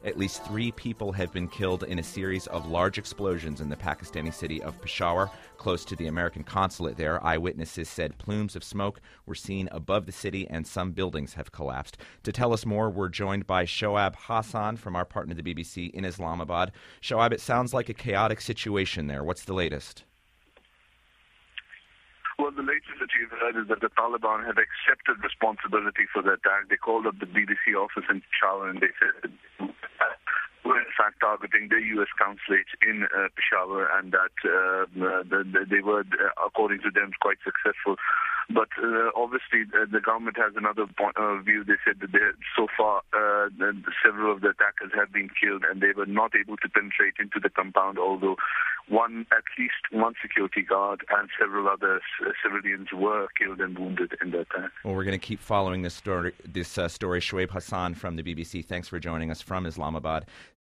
At least 3 people have been killed in a series of large explosions in the Pakistani city of Peshawar, close to the American consulate there. Eyewitnesses said plumes of smoke were seen above the city and some buildings have collapsed. To tell us more, we're joined by Shoaib Hassan from our partner, the BBC, in Islamabad. Shoaib, it sounds like a chaotic situation there. What's the latest? Well, the latest that you've heard is that the Taliban have accepted responsibility for the attack. They called up the BBC office in Peshawar and they said were in fact targeting the U.S. consulate in Peshawar, and that they were, according to them, quite successful. But obviously, the government has another point of view. They said that so far several of the attackers have been killed, and they were not able to penetrate into the compound, although at least one security guard and several other civilians were killed and wounded in the attack. Well, we're going to keep following this story. Shoaib Hassan from the BBC, thanks for joining us from Islamabad.